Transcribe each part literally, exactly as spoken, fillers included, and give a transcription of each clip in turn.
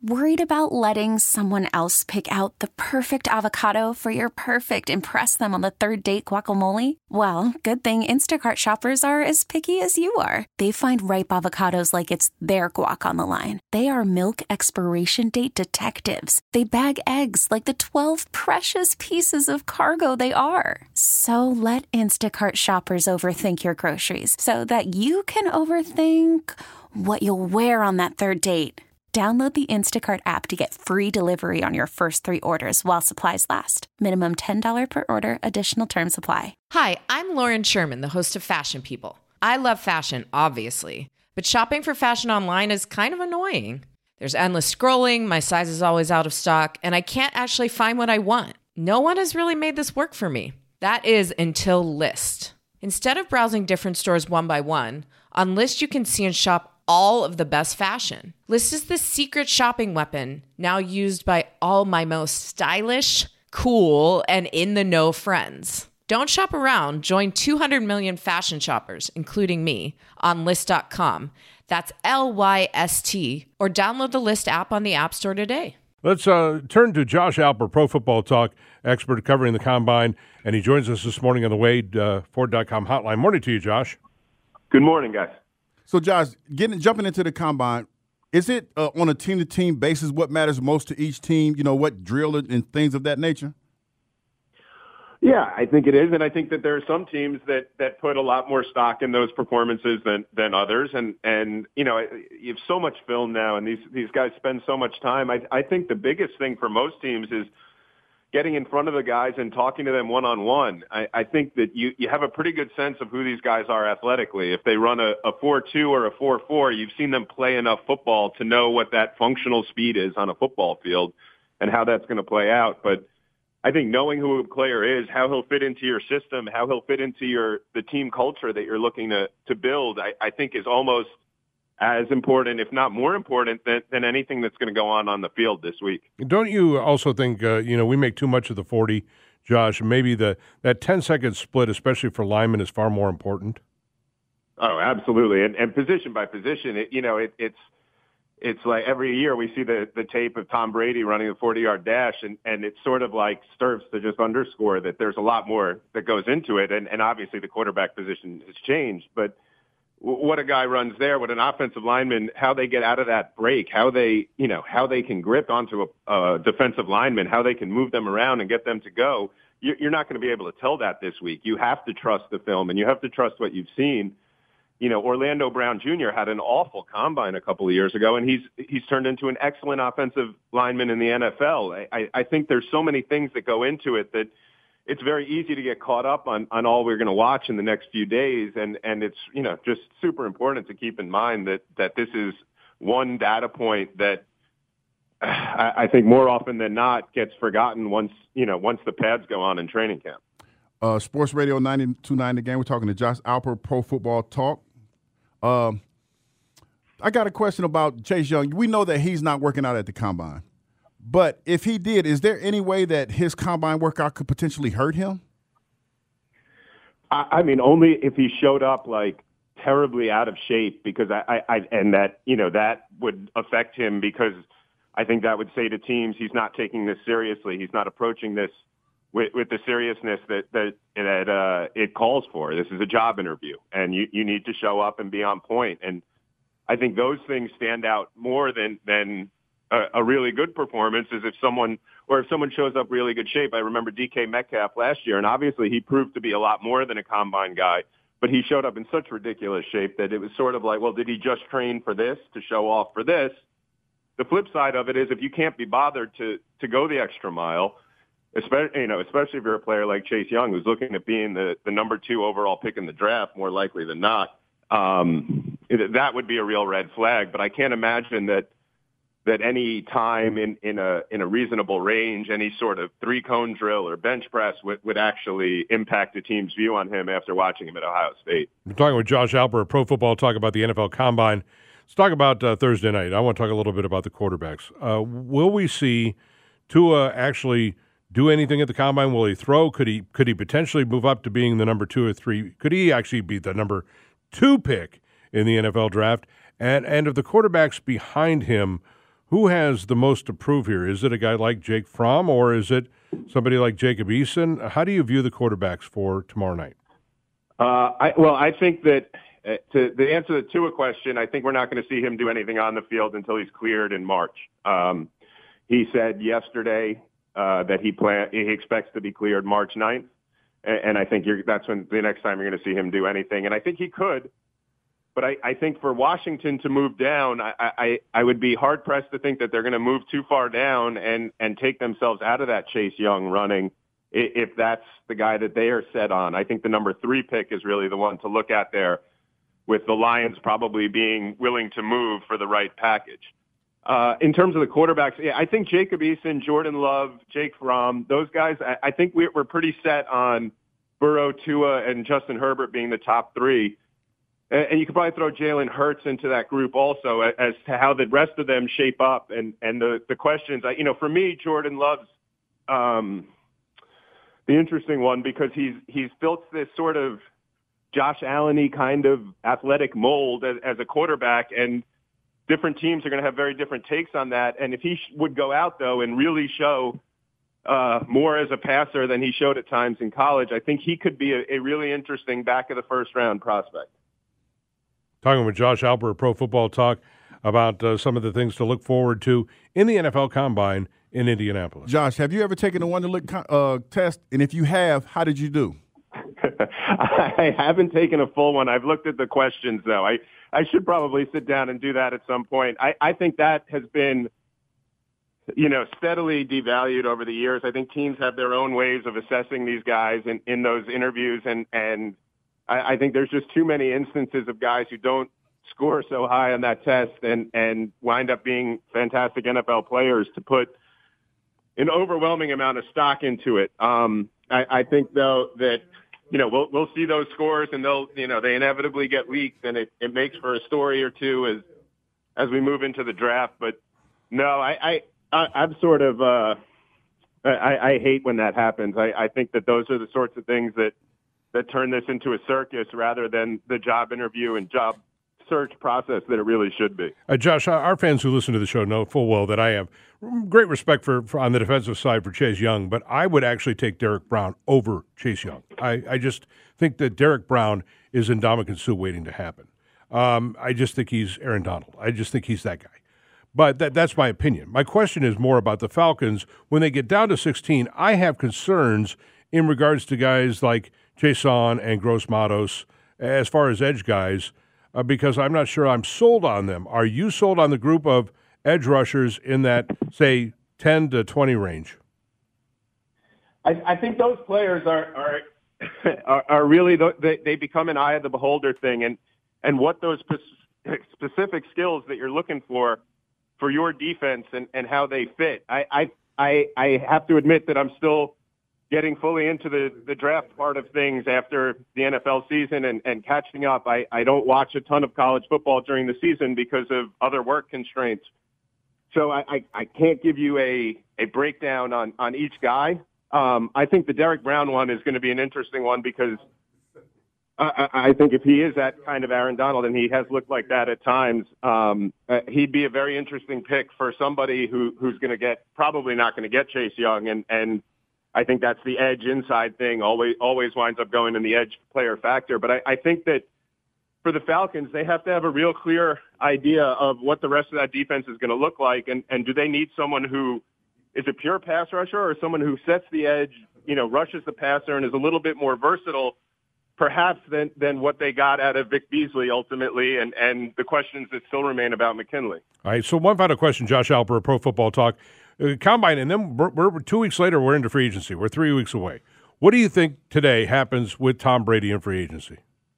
Worried about letting someone else pick out the perfect avocado for your perfect impress them on the third date guacamole? Well, good thing Instacart shoppers are as picky as you are. They find ripe avocados like it's their guac on the line. They are milk expiration date detectives. They bag eggs like the twelve precious pieces of cargo they are. So let Instacart shoppers overthink your groceries so that you can overthink what you'll wear on that third date. Download the Instacart app to get free delivery on your first three orders while supplies last. Minimum ten dollars per order. Additional terms apply. Hi, I'm Lauren Sherman, the host of Fashion People. I love fashion, obviously, but shopping for fashion online is kind of annoying. There's endless scrolling, my size is always out of stock, and I can't actually find what I want. No one has really made this work for me. That is until Lyst. Instead of browsing different stores one by one, on Lyst you can see and shop all of the best fashion. Lyst is the secret shopping weapon now used by all my most stylish, cool, and in-the-know friends. Don't shop around. Join two hundred million fashion shoppers, including me, on Lyst dot com. That's L Y S T. Or download the Lyst app on the App Store today. Let's uh, turn to Josh Alper, Pro Football Talk expert covering the Combine, and he joins us this morning on the Wade uh, Ford dot com hotline. Morning to you, Josh. Good morning, guys. So, Josh, getting jumping into the Combine, is it uh, on a team-to-team basis what matters most to each team, you know, what drill and things of that nature? Yeah, I think it is, and I think that there are some teams that, that put a lot more stock in those performances than, than others, and, and you know, you have so much film now, and these, these guys spend so much time. I, I think the biggest thing for most teams is getting in front of the guys and talking to them one-on-one. I, I think that you, you have a pretty good sense of who these guys are athletically. If they run a, a four two or a four four, you've seen them play enough football to know what that functional speed is on a football field and how that's going to play out. But I think knowing who a player is, how he'll fit into your system, how he'll fit into your the team culture that you're looking to, to build, I, I think is almost as important, if not more important, than, than anything that's going to go on on the field this week. Don't you also think, uh, you know, we make too much of the forty, Josh, maybe the that ten-second split, especially for linemen, is far more important? Oh, absolutely. And, and position by position, it, you know, it, it's it's like every year we see the, the tape of Tom Brady running a forty-yard dash, and, and it sort of like serves to just underscore that there's a lot more that goes into it. And, and obviously the quarterback position has changed, but what a guy runs there, what an offensive lineman, how they get out of that break, how they, you know, how they can grip onto a, a defensive lineman, how they can move them around and get them to go. You're not going to be able to tell that this week. You have to trust the film, and you have to trust what you've seen. You know, Orlando Brown Junior had an awful combine a couple of years ago, and he's he's turned into an excellent offensive lineman in the N F L. I, I think there's so many things that go into it that it's very easy to get caught up on, on all we're going to watch in the next few days. And, and it's, you know, just super important to keep in mind that, that this is one data point that I, I think more often than not gets forgotten once, you know, once the pads go on in training camp. Uh, Sports Radio ninety-two point nine The Game. We're talking to Josh Alper, Pro Football Talk. Um, I got a question about Chase Young. We know that he's not working out at the Combine. But if he did, is there any way that his combine workout could potentially hurt him? I, I mean, only if he showed up like terribly out of shape, because I, I, I, and that, you know, that would affect him, because I think that would say to teams, he's not taking this seriously. He's not approaching this with, with the seriousness that, that, that uh, it calls for. This is a job interview, and you, you need to show up and be on point. And I think those things stand out more than, than, a really good performance is if someone, or if someone shows up really good shape. I remember D K Metcalf last year, and obviously he proved to be a lot more than a combine guy, but he showed up in such ridiculous shape that it was sort of like, well, did he just train for this to show off for this? The flip side of it is if you can't be bothered to, to go the extra mile, especially, you know, especially if you're a player like Chase Young, who's looking at being the, the number two overall pick in the draft, more likely than not, um, that would be a real red flag. But I can't imagine that, that any time in, in a in a reasonable range, any sort of three-cone drill or bench press would, would actually impact the team's view on him after watching him at Ohio State. We're talking with Josh Alper, Pro Football Talk, about the N F L Combine. Let's talk about uh, Thursday night. I want to talk a little bit about the quarterbacks. Uh, will we see Tua actually do anything at the Combine? Will he throw? Could he could he potentially move up to being the number two or three? Could he actually be the number two pick in the N F L draft? And and of the quarterbacks behind him, who has the most to prove here? Is it a guy like Jake Fromm or is it somebody like Jacob Eason? How do you view the quarterbacks for tomorrow night? Uh, I, well, I think that uh, to the answer to the Tua question, I think we're not going to see him do anything on the field until he's cleared in March. Um, he said yesterday uh, that he plan he expects to be cleared March ninth, and, and I think you're, that's when the next time you're going to see him do anything. And I think he could, but I, I think for Washington to move down, I, I, I would be hard pressed to think that they're going to move too far down and and take themselves out of that Chase Young running if that's the guy that they are set on. I think the number three pick is really the one to look at there, with the Lions probably being willing to move for the right package. Uh, in terms of the quarterbacks, yeah, I think Jacob Eason, Jordan Love, Jake Fromm, those guys, I, I think we're, we're pretty set on Burrow, Tua, and Justin Herbert being the top three. And, and you could probably throw Jalen Hurts into that group also as to how the rest of them shape up. And, and the, the questions, you know, for me, Jordan Love's um, the interesting one because he's he's built this sort of Josh Allen-y kind of athletic mold as, as a quarterback, and different teams are going to have very different takes on that. And if he sh- would go out, though, and really show uh, more as a passer than he showed at times in college, I think he could be a, a really interesting back-of-the-first-round prospect. Talking with Josh Alper, Pro Football Talk, about uh, some of the things to look forward to in the N F L Combine in Indianapolis. Josh, have you ever taken a one-to-look uh, test? And if you have, how did you do? I haven't taken a full one. I've looked at the questions, though. I, I should probably sit down and do that at some point. I, I think that has been, you know, steadily devalued over the years. I think teams have their own ways of assessing these guys in, in those interviews, and, and I, I think there's just too many instances of guys who don't score so high on that test and, and wind up being fantastic N F L players to put an overwhelming amount of stock into it. Um, I, I think, though, that, you know, we'll we'll see those scores, and they'll, you know, they inevitably get leaked, and it, it makes for a story or two as as we move into the draft. But no, I, I, I I'm sort of uh, I, I hate when that happens. I, I think that those are the sorts of things that that turn this into a circus rather than the job interview and job search process that it really should be. Uh, Josh, our fans who listen to the show know full well that I have great respect for, for on the defensive side for Chase Young, but I would actually take Derek Brown over Chase Young. I, I just think that Derek Brown is Ndamukong Suh waiting to happen. Um, I just think he's Aaron Donald. I just think he's that guy. But that, that's my opinion. My question is more about the Falcons. When they get down to sixteen, I have concerns in regards to guys like Jason and Gross Matos as far as edge guys, Uh, because I'm not sure I'm sold on them. Are you sold on the group of edge rushers in that, say, ten to twenty range? I, I think those players are are are, are really the, they, they become an eye of the beholder thing, and and what those spe- specific skills that you're looking for for your defense and, and how they fit. I, I I I have to admit that I'm still getting fully into the, the draft part of things after the N F L season and, and catching up. I, I don't watch a ton of college football during the season because of other work constraints. So I, I, I can't give you a, a breakdown on, on each guy. Um, I think the Derek Brown one is going to be an interesting one because I, I think if he is that kind of Aaron Donald, and he has looked like that at times, um, uh, he'd be a very interesting pick for somebody who, who's going to get, probably not going to get Chase Young, and, and I think that's the edge inside thing. Always, always winds up going in the edge player factor. But I, I think that for the Falcons, they have to have a real clear idea of what the rest of that defense is going to look like, and, and do they need someone who is a pure pass rusher or someone who sets the edge, you know, rushes the passer and is a little bit more versatile, perhaps than than what they got out of Vic Beasley ultimately, and and the questions that still remain about McKinley. All right. So one final question, Josh Alper, Pro Football Talk. Combine, and then we're, we're two weeks later, we're into free agency. We're three weeks away. What do you think today happens with Tom Brady in free agency?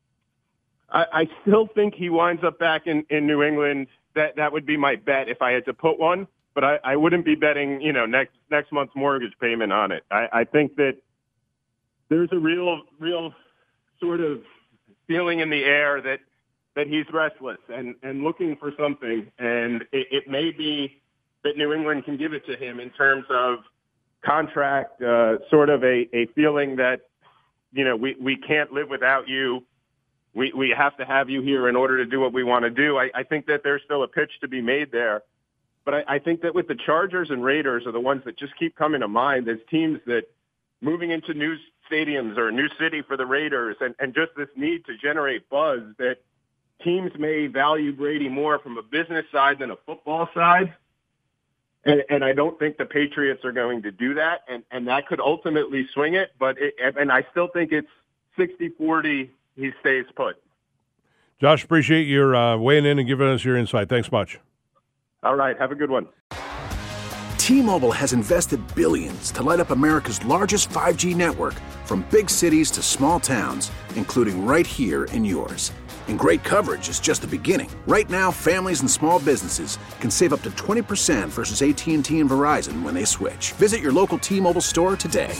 I, I still think he winds up back in, in New England. That that would be my bet if I had to put one, but I, I wouldn't be betting, you know, next next month's mortgage payment on it. I, I think that there's a real real sort of feeling in the air that that he's restless and, and looking for something, and it, it may be that New England can give it to him in terms of contract, uh, sort of a, a feeling that, you know, we, we can't live without you. We we have to have you here in order to do what we want to do. I, I think that there's still a pitch to be made there. But I, I think that with the Chargers and Raiders are the ones that just keep coming to mind as teams that moving into new stadiums or a new city for the Raiders and, and just this need to generate buzz that teams may value Brady more from a business side than a football side. And, and I don't think the Patriots are going to do that. And, and that could ultimately swing it. But it, and I still think it's sixty forty he stays put. Josh, appreciate your uh, weighing in and giving us your insight. Thanks much. All right. Have a good one. T-Mobile has invested billions to light up America's largest five G network, from big cities to small towns, including right here in yours. And great coverage is just the beginning. Right now, families and small businesses can save up to twenty percent versus A T and T and Verizon when they switch. Visit your local T-Mobile store today.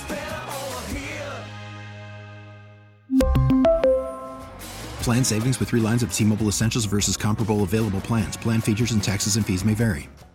Plan savings with three lines of T-Mobile Essentials versus comparable available plans. Plan features and taxes and fees may vary.